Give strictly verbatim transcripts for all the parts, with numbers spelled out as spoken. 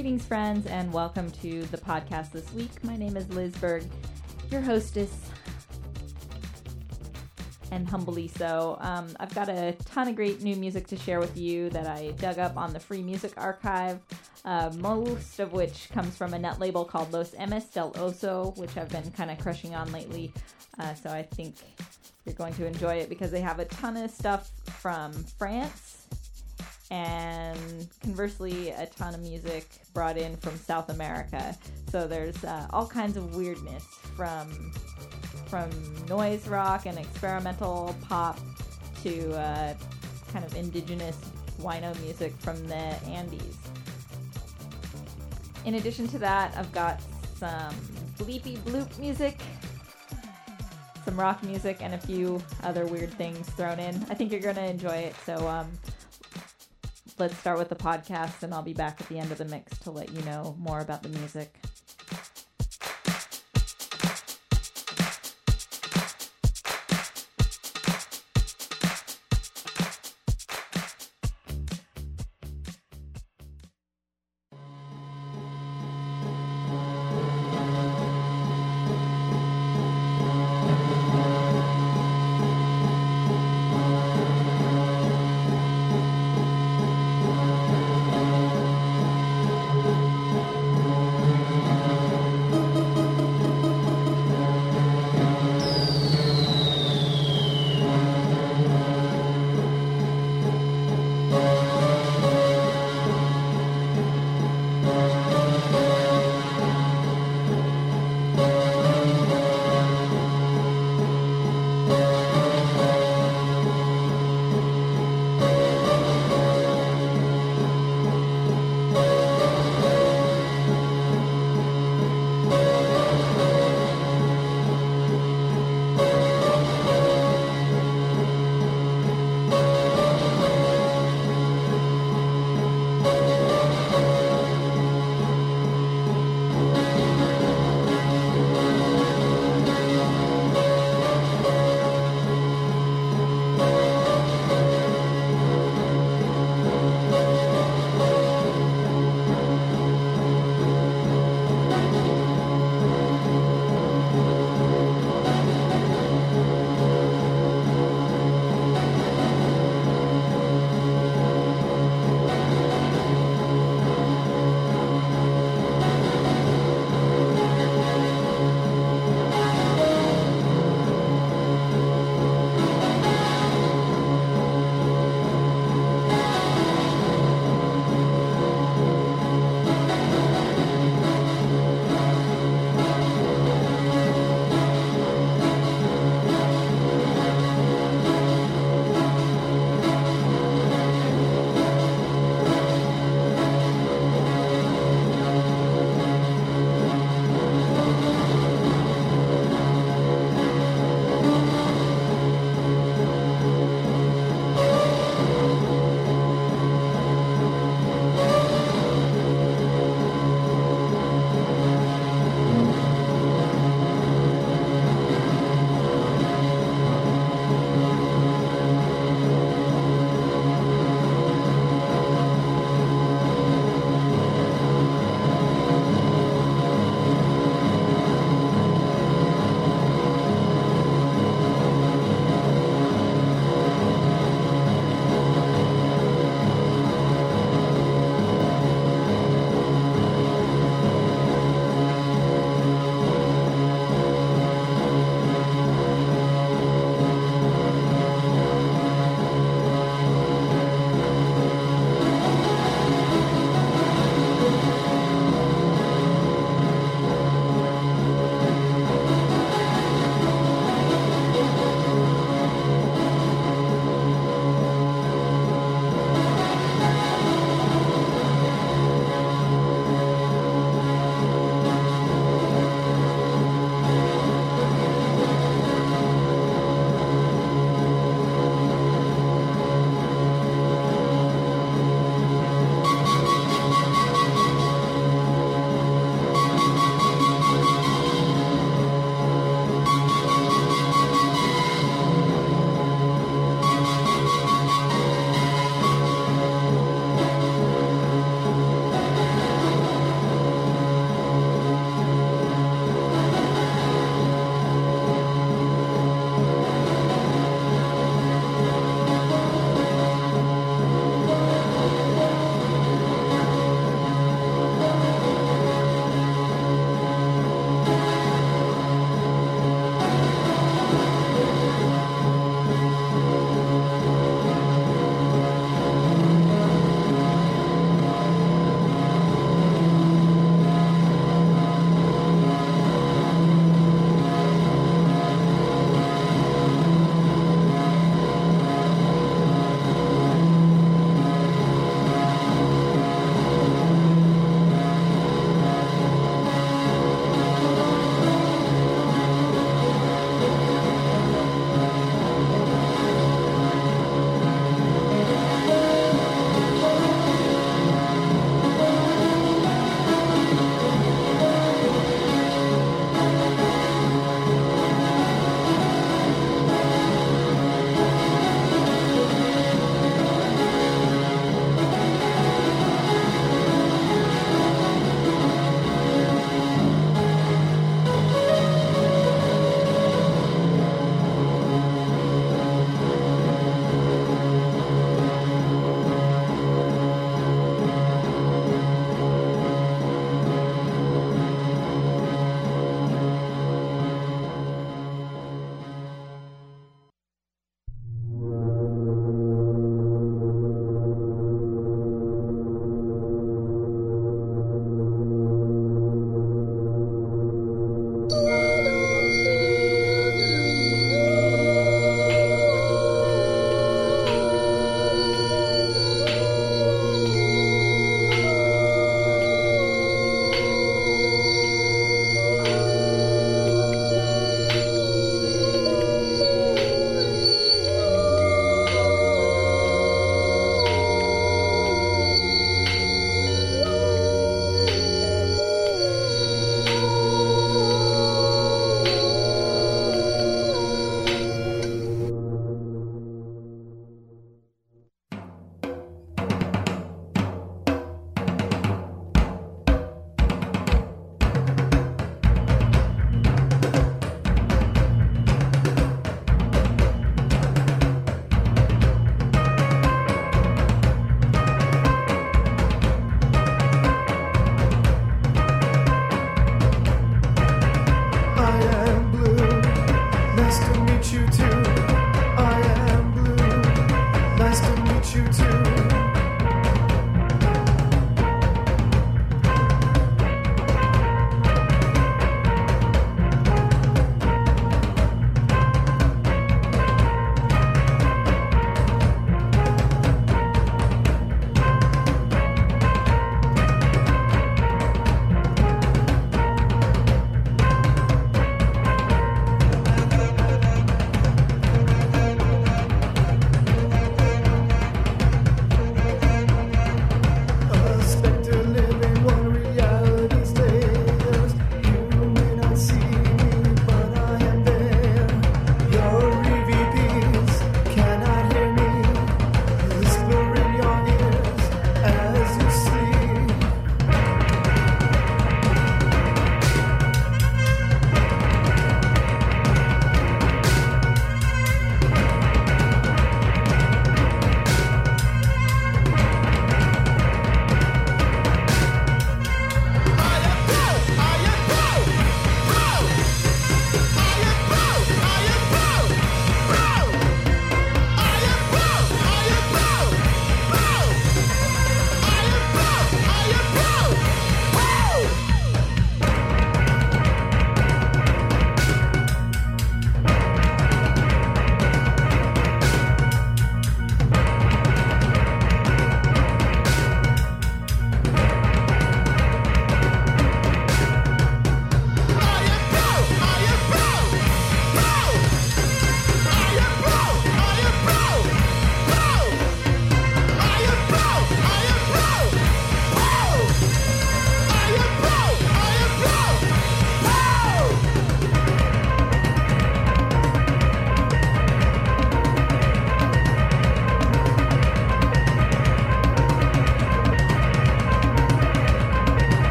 Greetings, friends, and welcome to the podcast this week. My name is Liz Berg, your hostess, and humbly so. Um, I've got a ton of great new music to share with you that I dug up on the Free Music Archive, uh, most of which comes from a net label called Los Emes del Oso, which I've been kind of crushing on lately. Uh, so I think you're going to enjoy it because they have a ton of stuff from France, and conversely, a ton of music brought in from South America. So there's uh, all kinds of weirdness from from noise rock and experimental pop to uh, kind of indigenous wino music from the Andes. In addition to that, I've got some bleepy bloop music, some rock music, and a few other weird things thrown in. I think you're going to enjoy it. So um, let's start with the podcast, and I'll be back at the end of the mix to let you know more about the music.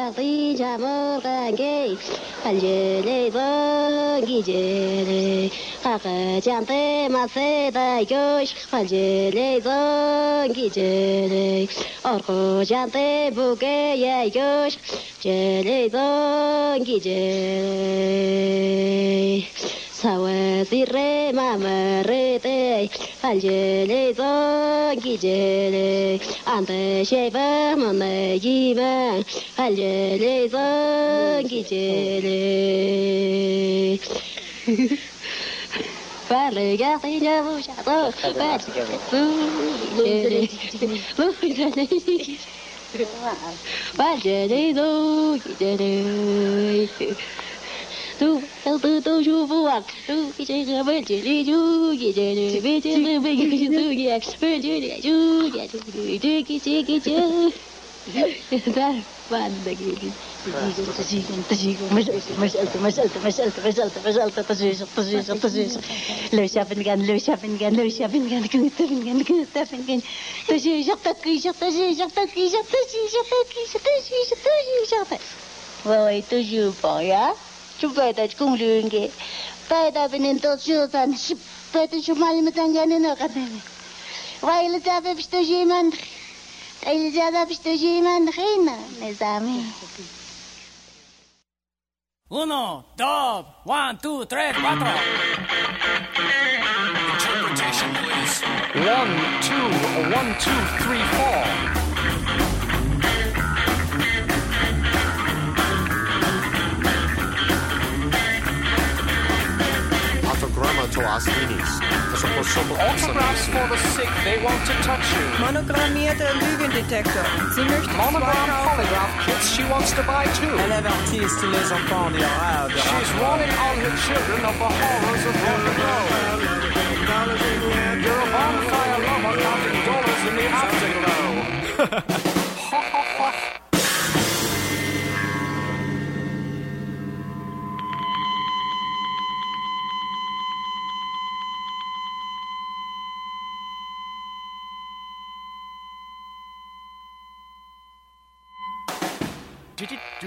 발레가리 자물간게 발레레 기제레 가가장테 마세다 요시 발레레 기제레 어고장테 부게야 요시 제레 기제레 사와시레 마마레테 발레레 기제레 안테 쉐바 모네이바 발레레 기제레 발레가리 자물자도 발레레 발레레 기제레 tu tu tu tu chu phu à tu cái chơi cái bên chỉ đi chu cái chơi đi bên chơi bên cái chơi tu cái bên chơi đi chu cái chu cái cái chơi cái chơi ده بعد دقيقة تجيكم تجيكم مش مش قلت مش قلت مش قلت مش قلت مش قلت تجيش تجيش تجيش لو شاف فنجان لو شاف فنجان لو شاف فنجان كنت فنجان كنت فنجان تجيش تجيش تجيش تجيش تجيش تجيش تجيش تجيش vậy tôi vừa bỏ á chúng tôi đã cùng luyện cái tay đã bên nên tôi chưa thành ship vậy tôi chưa mai mà tăng cái này nó cái này vậy là ta phải biết gì mà đây là ta biết gì mà cái nào này dami uno dos one two tres cuatro interpretation please one two one two three four Autographs for the sick, they want to touch you. Monogrammierter Lügendetektor. Sie möchte Monogram polygraph kits she wants to buy too. Elle avertit tous les enfants des horreurs de She's warning all her children of the horrors of rock and roll. You're a bonfire lover counting dollars in the afterglow. Ha ha ha. Did it do?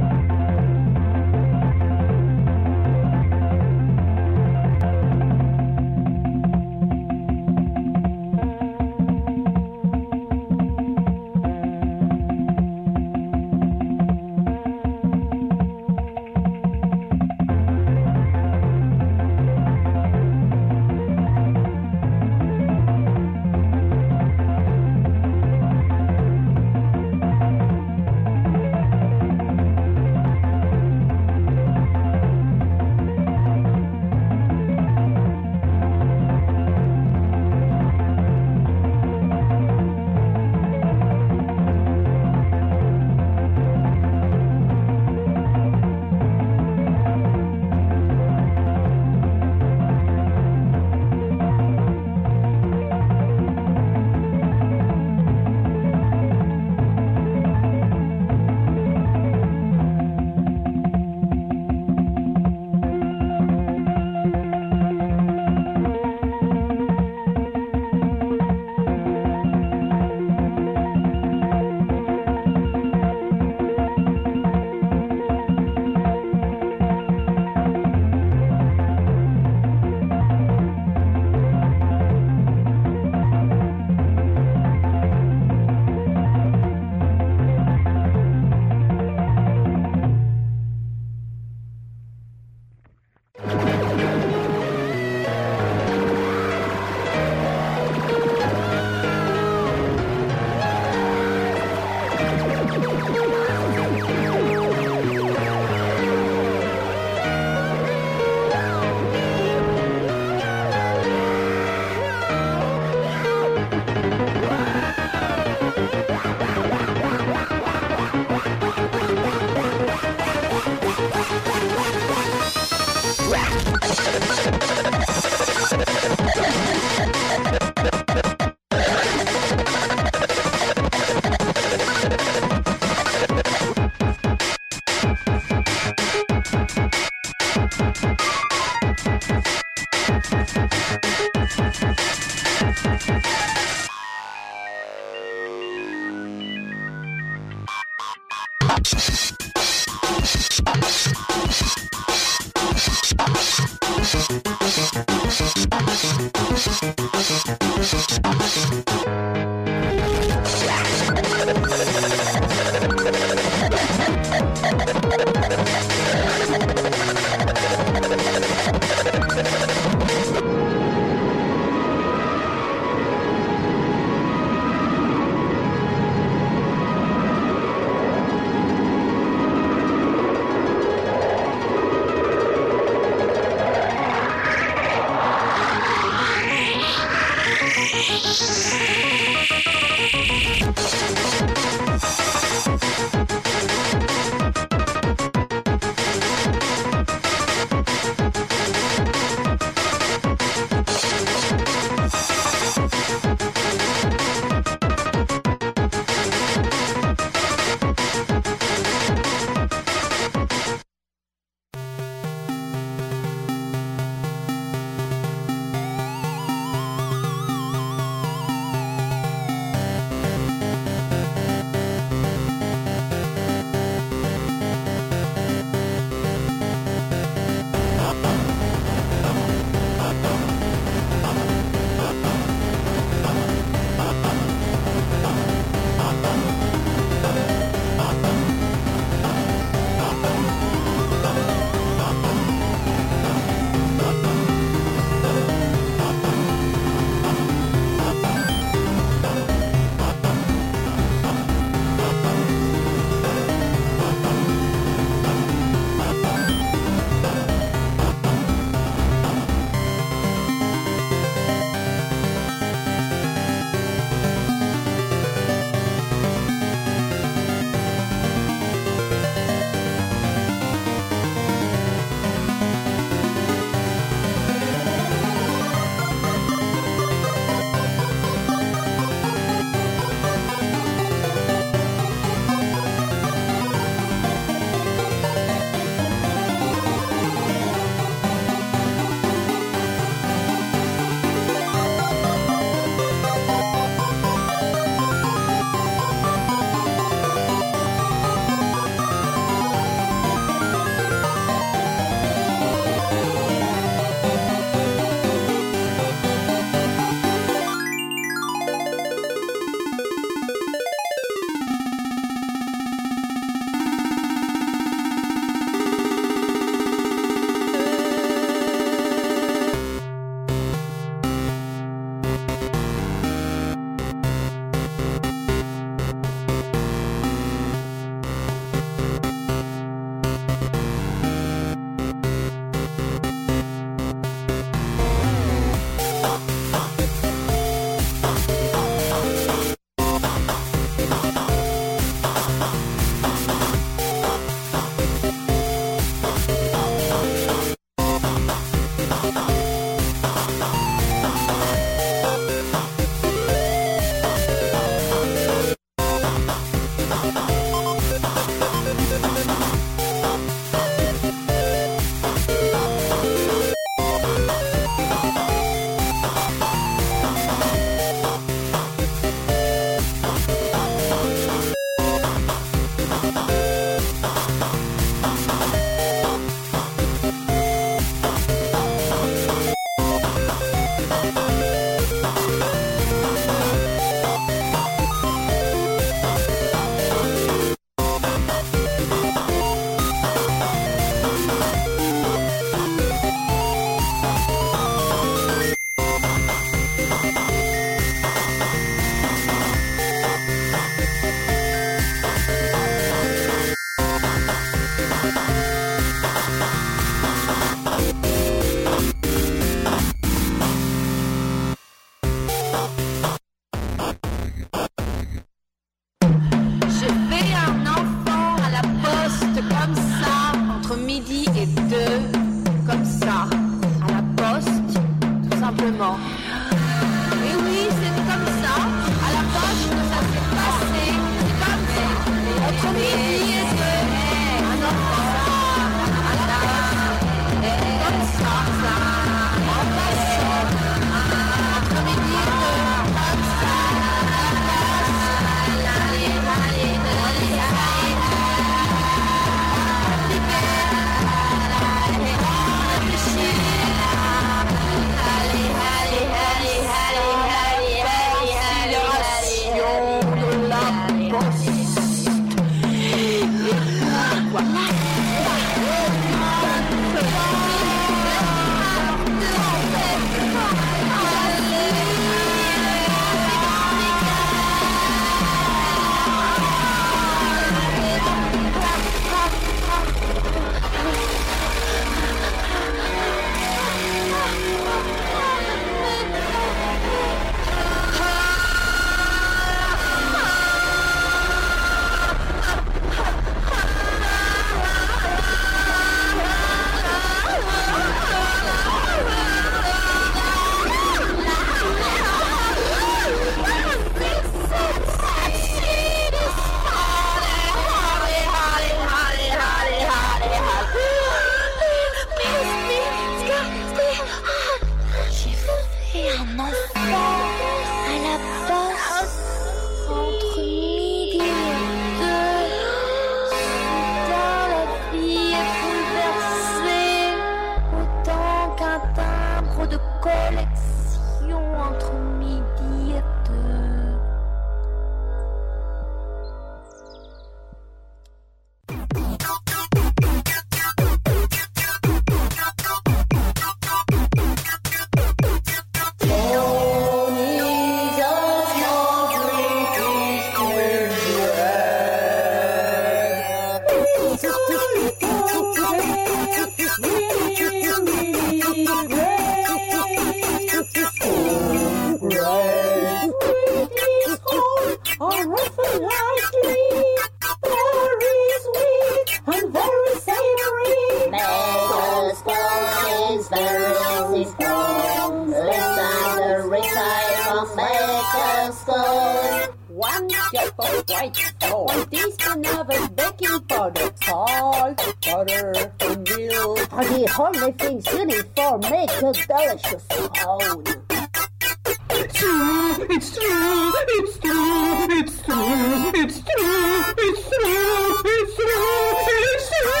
one jug of white flour, one teaspoon of baking powder, salt, butter, and milk are the only things you need for make a delicious cone. It's true, it's true, it's true, it's true, it's true, it's true, it's true, it's true.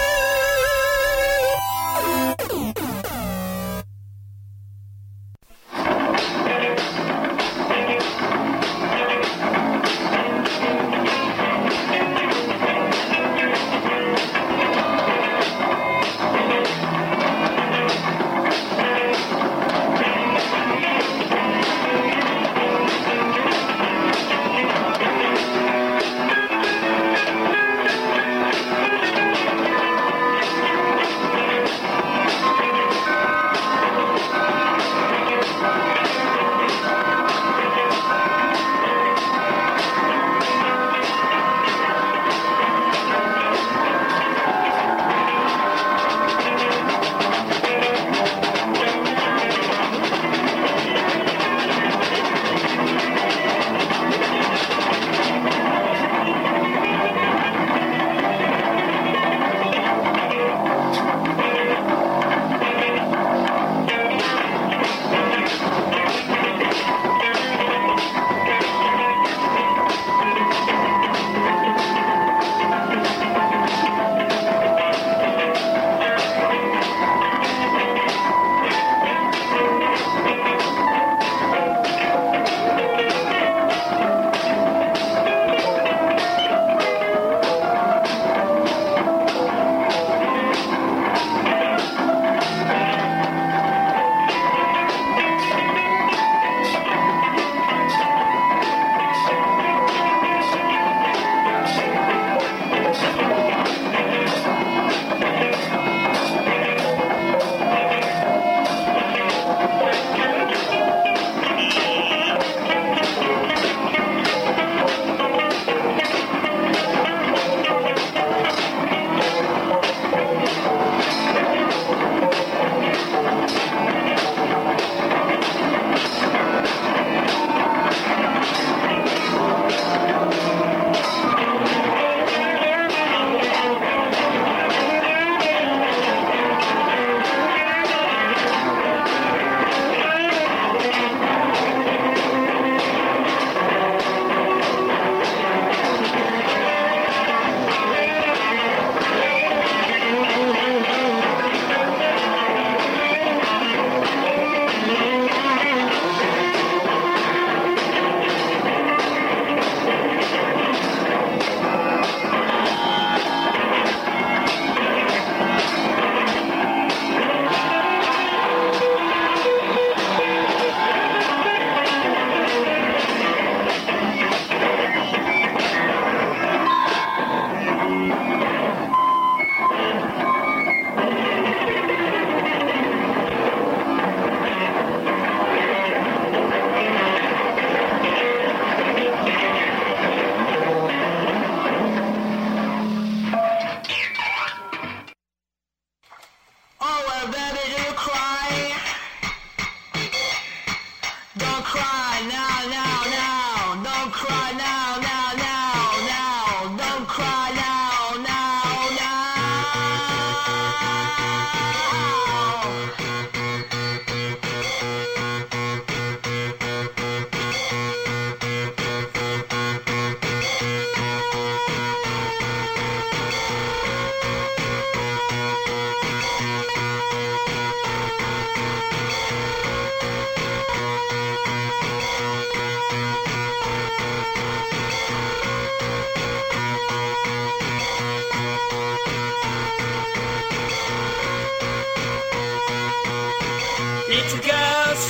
Little girls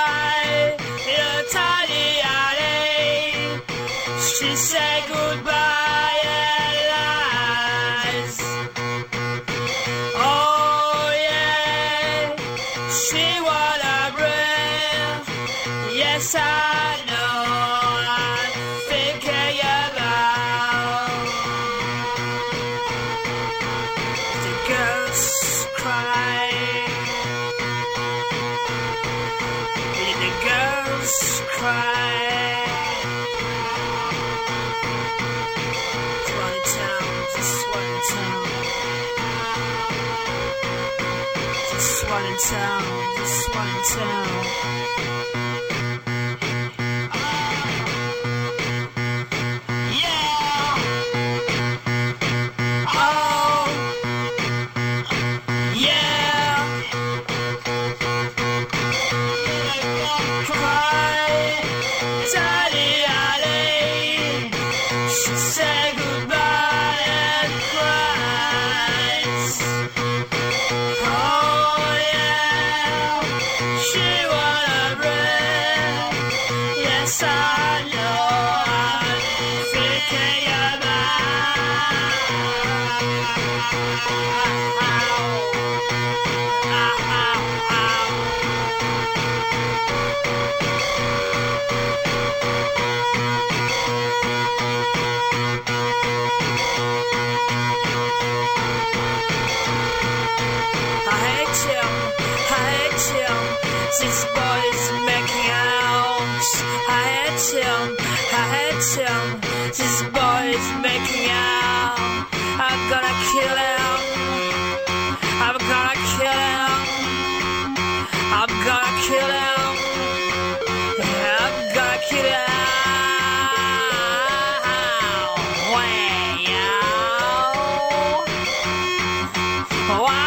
cry in a tiny alley. She said goodbye and lies. Oh yeah, she wanna bring. Yes, I know. I'm thinking about the girls cry. The girls cry. one in town, this one in town. This boy's making out. I hate him, I hate him. This boy's making out. I'm gonna kill him. I'm gonna kill him. I'm gonna kill him. I'm gonna kill him. Wow. Wow.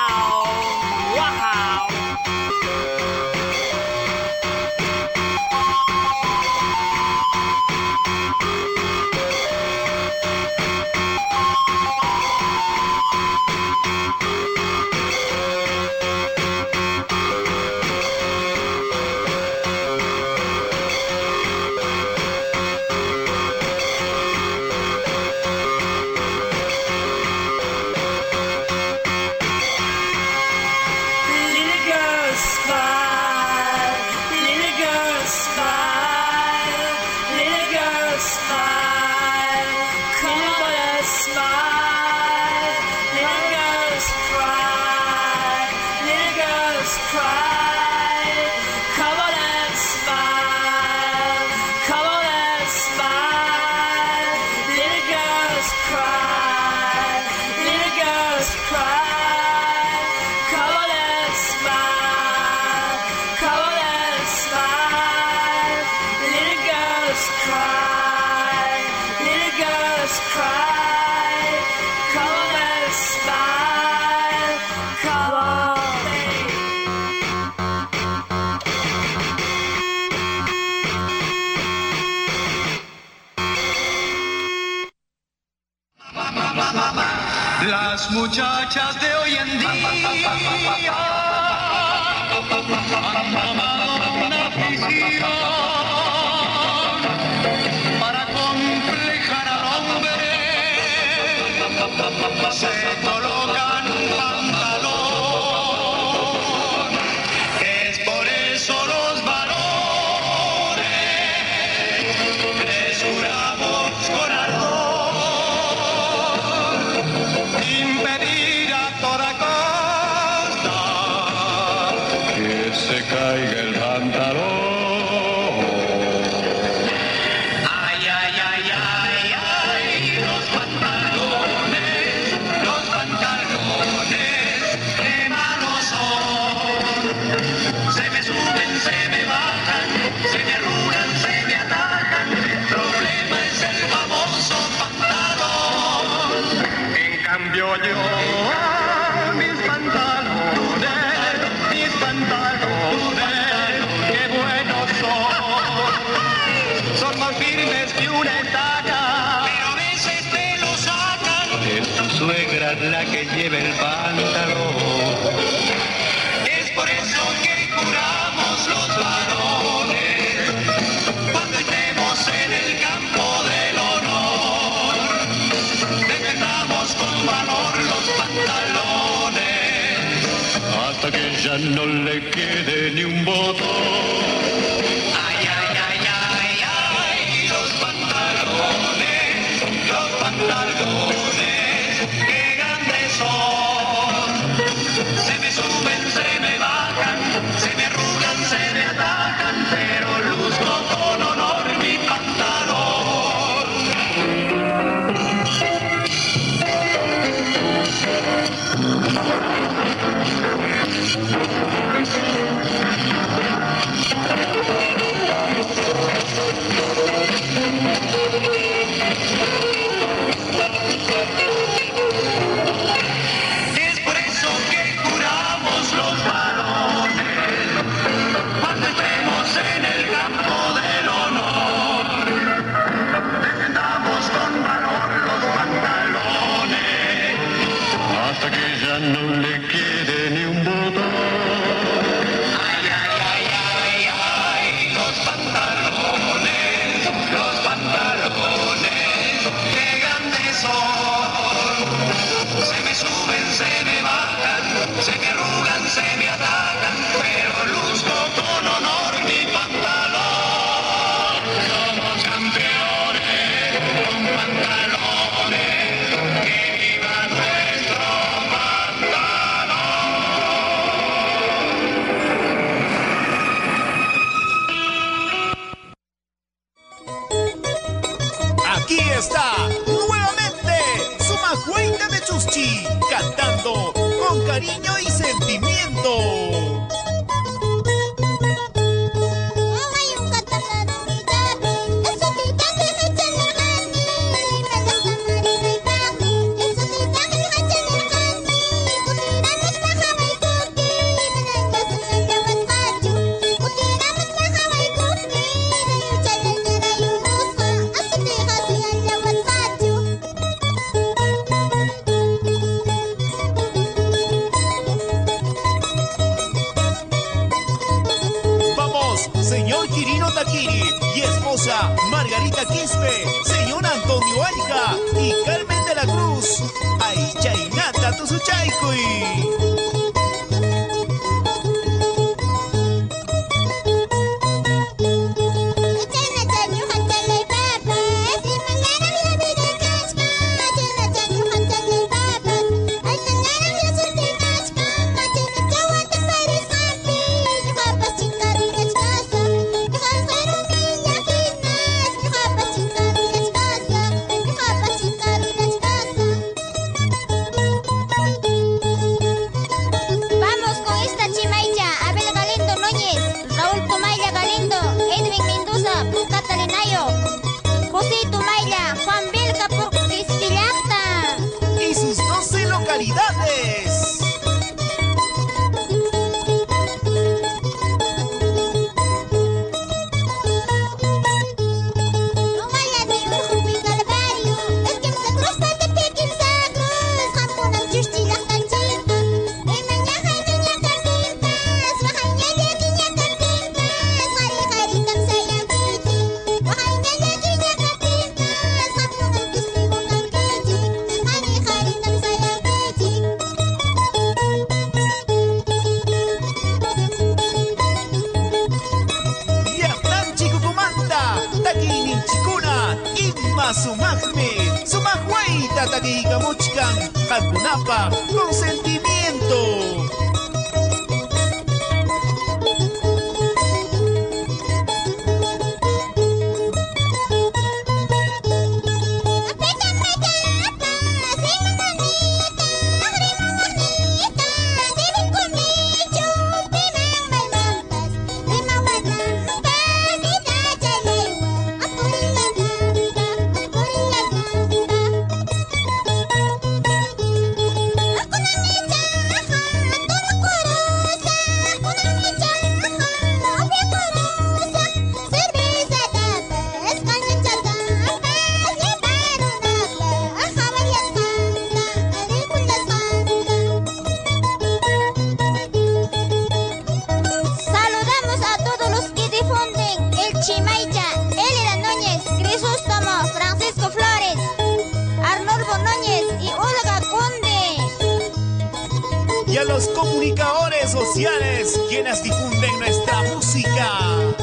Las muchachas de hoy en día han tomado una afición para complejar al hombre, se colocan pantalón, es por eso los varones les juramos con ardor impedir a toda costa que se caiga el pantalón. Ay, ay, ay, ay, ay, los pantalones, los pantalones, qué malos son. Se me suben, se me bajan, se me arrugan, se me atacan. El problema es el famoso pantalón. En cambio yo, mis pantalones, mis pantalones, qué buenos son. Son más firmes que una estaca, pero a veces te lo sacan. Es tu suegra la que lleva el pantalón. Es por eso que curamos los varones cuando estemos en el campo del honor. Defendamos con valor los pantalones hasta que ya no le quede ni un botón. Ay, ay, ay, ay, ay, los pantalones, los pantalones, qué grandes son. Se me suben, se me bajan, se me arrugan, se me atacan, pero luzco con honor mi pantalón. está nuevamente Sumajueita de Chuschi, cantando con cariño y sentimiento. Señor Quirino Taquiri y esposa Margarita Quispe, señor Antonio Aica y Carmen de la Cruz. Ay, chainata tu suchaikui. Sumajme, Sumajueita Taquica Muchcan, Jacunapa, con sentimiento. Los comunicadores sociales, quienes difunden nuestra música.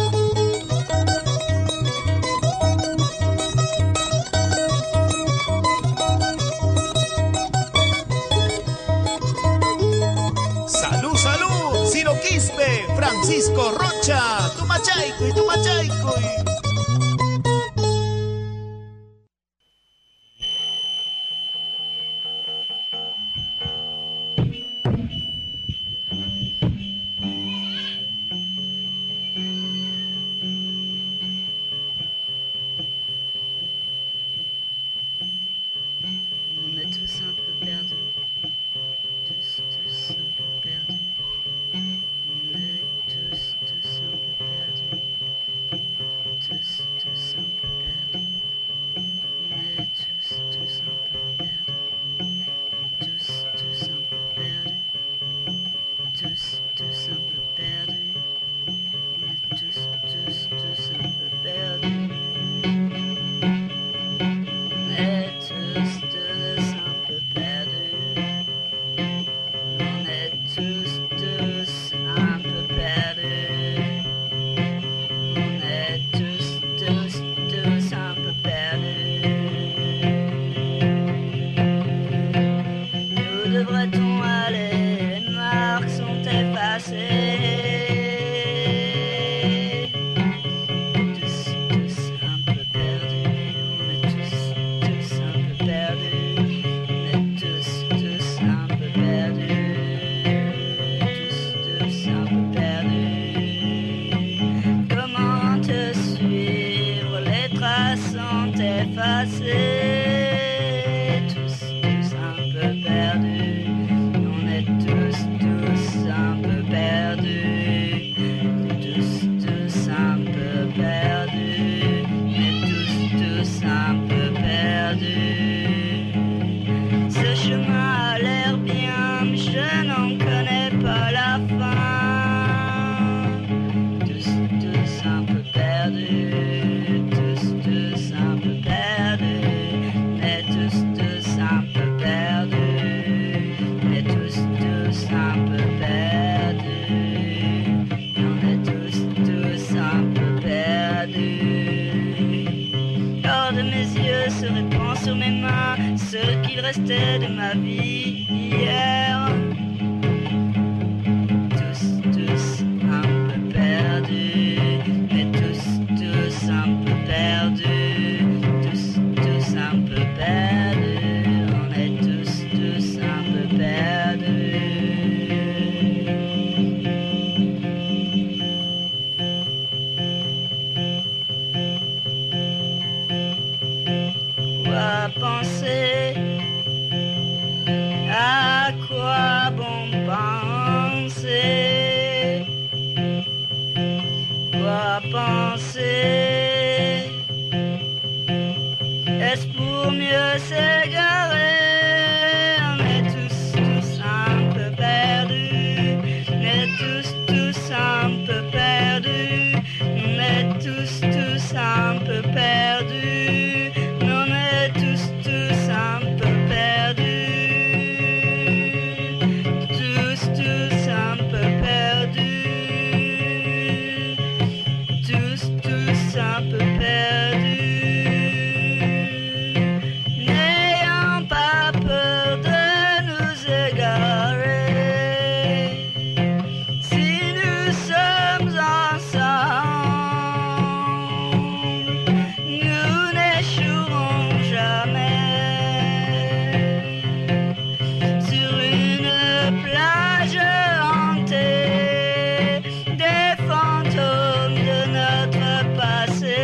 Salud, salud, Ciro Quispe, Francisco Rocha, Tumachaico y Tumachaico. Tous sont effacés, tous, tous un peu perdus. On est tous, tous un peu perdus, tous, tous un peu perdus, mais tous, tous un peu perdus. Ce chemin a l'air bien, mais je n'en connais pas la fin. Tous, tous un peu perdus, tous, tous un peu perdus, mais tous, tous un peu perdus, mais tous, tous un peu perdus. On est tous, tous un peu perdus. L'or de mes yeux se répand sur mes mains, ce qu'il restait de ma vie hier. Tous, tous un peu perdus, mais tous, tous un peu perdus, tous, tous un peu perdus, on est tous, tous un peu perdus. Quoi penser? À quoi bon penser? Quoi penser? Est-ce pour mieux s'égarer? On est tous, tous un peu perdus. On est tous, tous un peu perdus. On est tous, tous un peu perdus. On est tous, tous un peu perdus. Tous, tous un peu perdus. Tous, tous un peu perdus. N'ayant pas peur de nous égarer. Si nous sommes ensemble, nous n'échouerons jamais. Sur une plage hantée des fantômes de notre passé.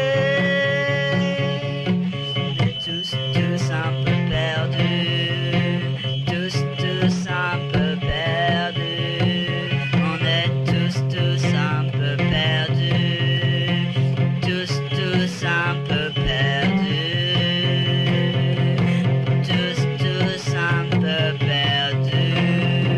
On est tous, tous un peu perdus, tous, tous un peu perdus. On est tous, tous un peu perdus, tous, tous un peu perdus, tous, tous un peu perdus.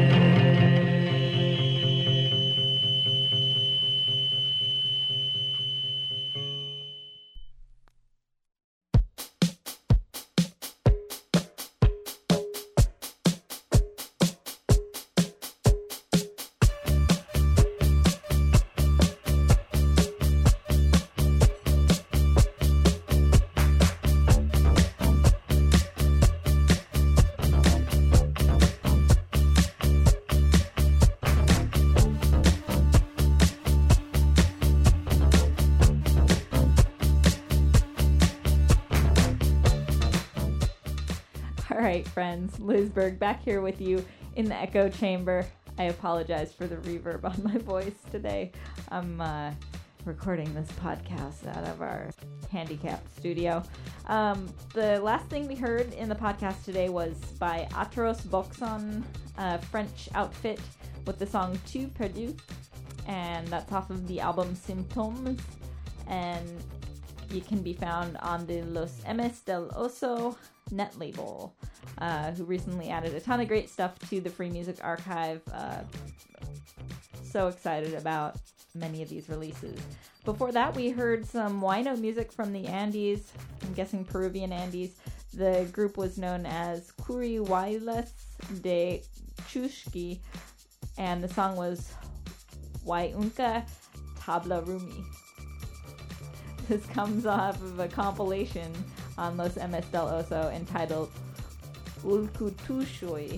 All right, friends, Liz Berg back here with you in the echo chamber. I apologize for the reverb on my voice today. I'm uh, recording this podcast out of our handicapped studio. Um, the last thing we heard in the podcast today was by Atros Boxon, a French outfit, with the song Tu Perdu, and that's off of the album Symptômes, and it can be found on the Los Emes del Oso net label, uh, who recently added a ton of great stuff to the Free Music Archive. Uh, so excited about many of these releases. Before that, we heard some Huayno music from the Andes, I'm guessing Peruvian Andes. The group was known as Curihuaylas de Chushki, and the song was Huayunca Tabla Rumi. This comes off of a compilation on Los Emes del Oso entitled Ulkutushui.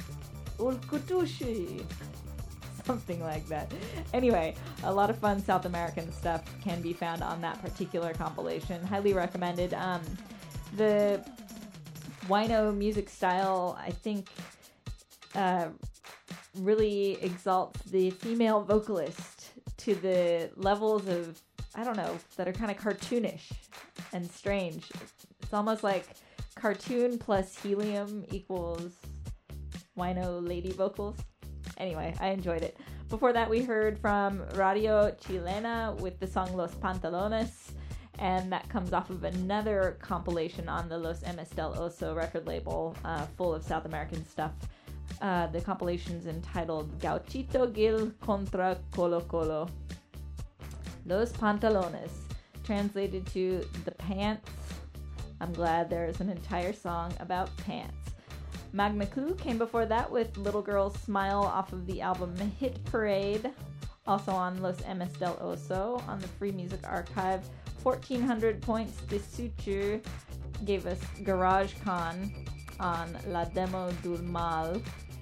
Ulkutushui. Something like that. Anyway, a lot of fun South American stuff can be found on that particular compilation. Highly recommended. Um, the Huayno music style, I think, uh, really exalts the female vocalist to the levels of, I don't know, that are kind of cartoonish. and strange. It's almost like cartoon plus helium equals wino lady vocals. Anyway, I enjoyed it. Before that, we heard from Radio Chilena with the song Los Pantalones, and that comes off of another compilation on the Los M S del Oso record label, uh, full of South American stuff. Uh, the compilation's entitled Gauchito Gil contra Colo Colo. Los Pantalones, translated to the pants. I'm glad there's an entire song about pants. Magna Coup came before that with Little Girl Smile off of the album Hit Parade, also on Los M S del Oso on the Free Music Archive. fourteen hundred Points de Suture gave us Garage Con on La Demo del Mal.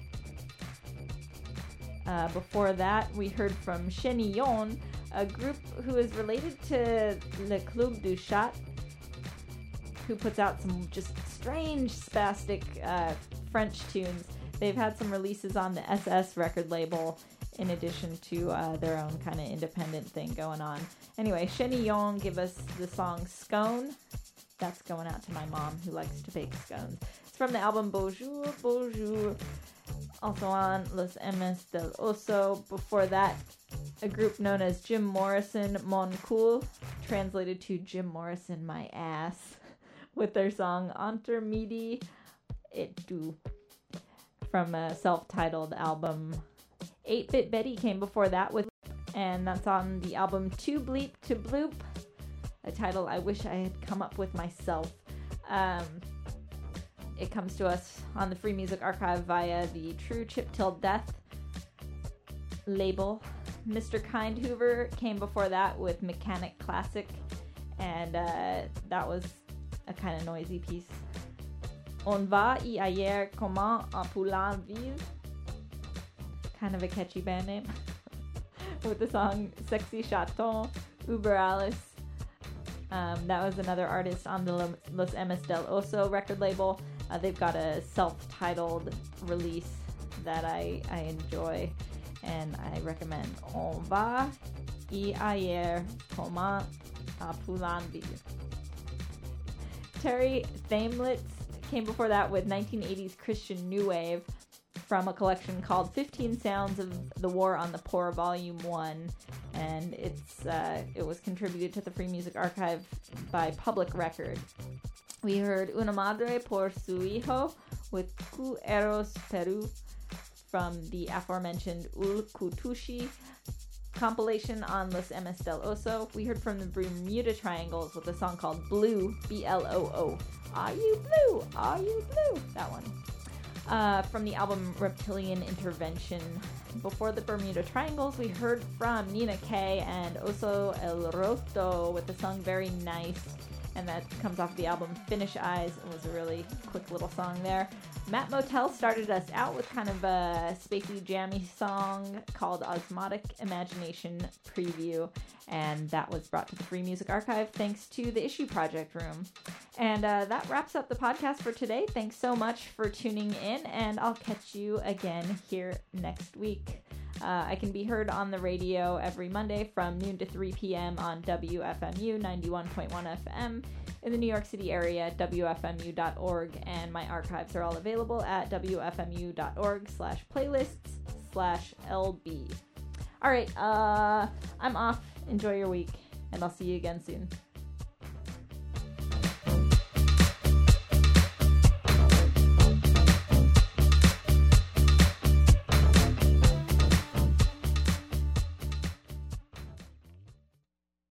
Uh, before that, we heard from Chenillon, a group who is related to Le Club du Chat, who puts out some just strange, spastic uh, French tunes. They've had some releases on the S S record label, in addition to uh, their own kind of independent thing going on. Anyway, Chenillon give us the song Scone. That's going out to my mom, who likes to bake scones. It's from the album Bonjour, Bonjour, also on Los M S del Oso. Before that, a group known as Jim Morrison Mon Cool, translated to Jim Morrison My Ass, with their song Entre Midi et Du, from a self-titled album. eight-Bit Betty came before that with, and that's on the album Too Bleep to Bloop, a title I wish I had come up with myself. Um, it comes to us on the Free Music Archive via the True Chip Till Death label. Mister Kind Hoover came before that with Mechanic Classic, and uh, that was a kind of noisy piece. On va y ayer comment à Poulainville, kind of a catchy band name, with the song Sexy Chaton, Uber Alice. Um, that was another artist on the Los M S del Oso record label. Uh, they've got a self-titled release that I, I enjoy, and I recommend. On va y ayer comment à Poulainville. Terry Thamelitz came before that with nineteen eighties Christian New Wave from a collection called fifteen Sounds of the War on the Poor, Volume one, and it's uh, it was contributed to the Free Music Archive by Public Record. We heard Una Madre por su hijo with Cu Eros Peru from the aforementioned Ul Kutushi compilation on Los M S del Oso. We heard from the Bermuda Triangles with a song called Blue, B L O O. Are you blue? Are you blue? That one. Uh, from the album Reptilian Intervention. Before the Bermuda Triangles, we heard from Nina Kay and Oso El Roto with the song Very Nice, and that comes off the album Finish Eyes. It was a really quick little song there. Matt Motel started us out with kind of a spacey, jammy song called Osmotic Imagination Preview, and that was brought to the Free Music Archive thanks to the Issue Project Room. And uh, that wraps up the podcast for today. Thanks so much for tuning in, and I'll catch you again here next week. Uh, I can be heard on the radio every Monday from noon to three p.m. on W F M U ninety-one point one F M in the New York City area, W F M U dot org, and my archives are all available at W F M U dot org slash playlists slash L B. All right, uh, I'm off. Enjoy your week, and I'll see you again soon.